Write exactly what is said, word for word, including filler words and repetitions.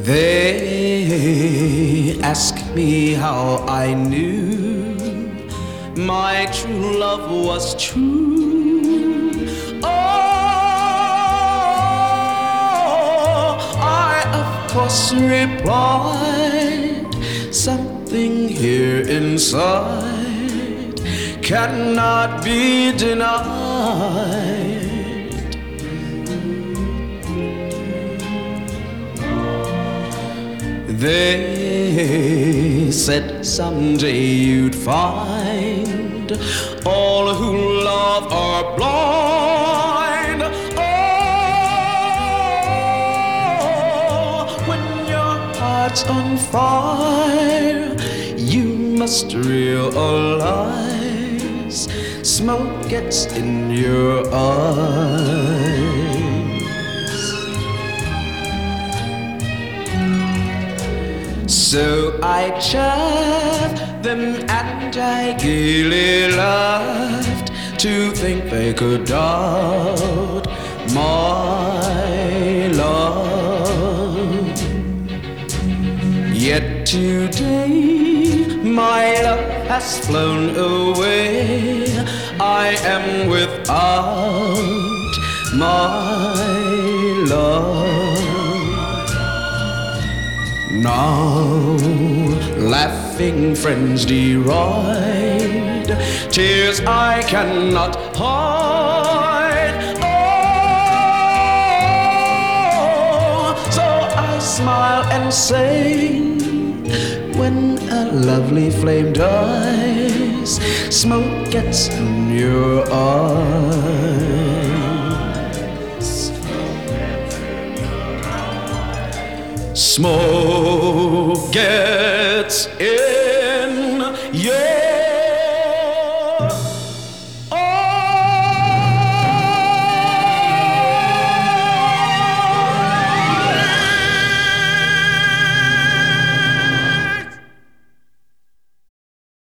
They ask me how I knew my true love was true. Oh, I of course replied, something here inside cannot be denied. They said someday you'd find all who love are blind. Oh, when your heart's on fire, you must realize smoke gets in your eyes. So I chaffed them and I gaily laughed to think they could doubt my love. Yet today my love has flown away. I am without my love. Now laughing friends deride tears I cannot hide. Oh, so I smile and say, when a lovely flame dies, smoke gets in your eyes. Smoke gets in